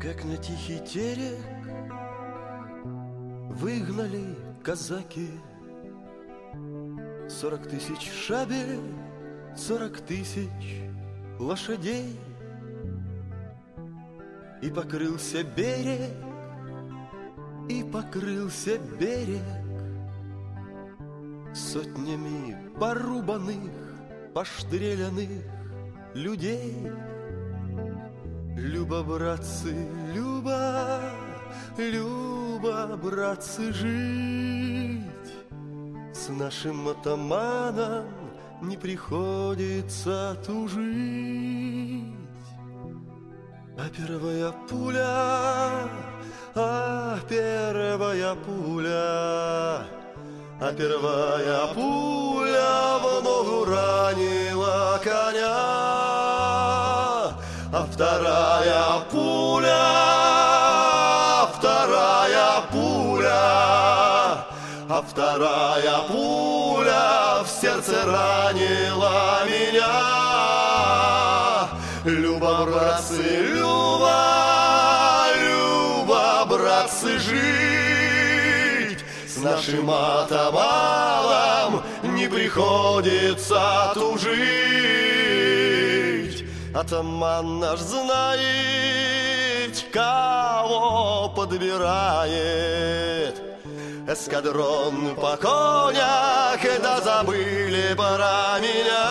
Как на тихий терек выгнали казаки 40 тысяч шабель, 40 тысяч лошадей. И покрылся берег, и покрылся берег сотнями порубанных, поштреляных людей. Люба, братцы, Люба, Люба, братцы, жить с нашим атаманом не приходится тужить. А первая пуля, а первая пуля, а первая пуля в ногу ранила коня. А вторая пуля, а вторая пуля в сердце ранила меня. Люба, братцы, Люба, Люба, братцы, жить с нашим атаманом не приходится тужить. Атаман наш знает, кого подбирает. Эскадрон по конях, да забыли про меня.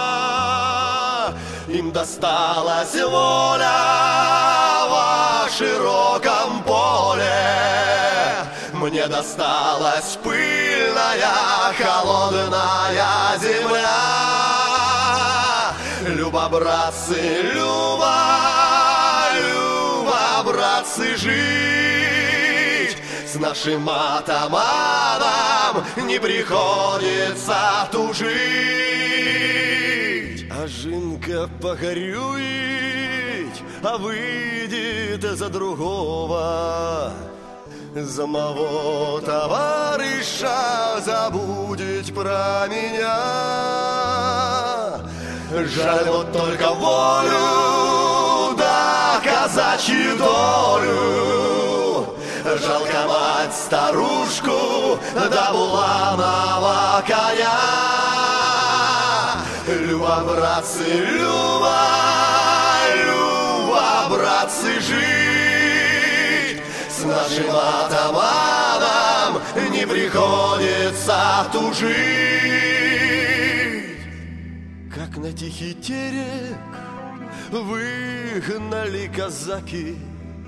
Им досталась воля во широком поле. Мне досталась пыльная, холодная земля. Люба, братцы, Люба, Люба, братцы, жить с нашим атаманом не приходится тужить. А жинка погорюет, а выйдет за другого. За моего товарища забудет про меня. Жаль вот только волю, да казачью долю. Жалко мать старушку, да буланого коня. Люба, братцы, Люба, Люба, братцы, жить с нашим атаманом не приходится тужить. Как на тихий терек выгнали казаки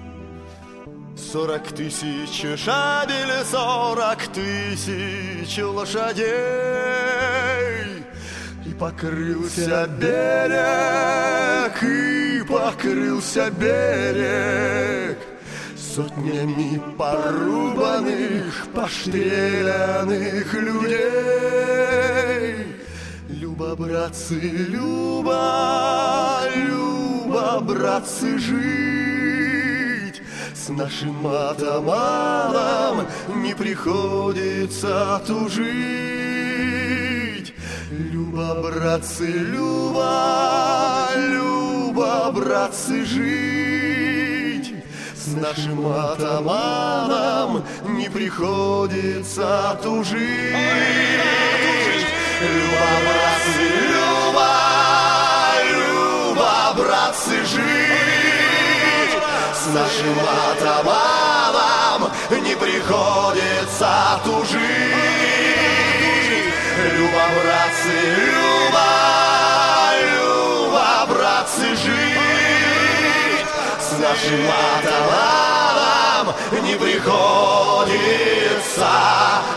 40 тысяч шабель, 40 тысяч лошадей. И покрылся берег, и покрылся берег сотнями порубанных, поштреляных людей. Люба, братцы, Люба, Люба, братцы, жить с нашим атаманом не приходится тужить. Люба, братцы, Люба, Люба, братцы, жить с нашим атаманом не приходится тужить. Люба, братцы, Люба, Люба, братцы, жить с нашим атаманом не приходится тужить. Люба, братцы, Люба, Люба, братцы, жить с нашим атаманом не приходится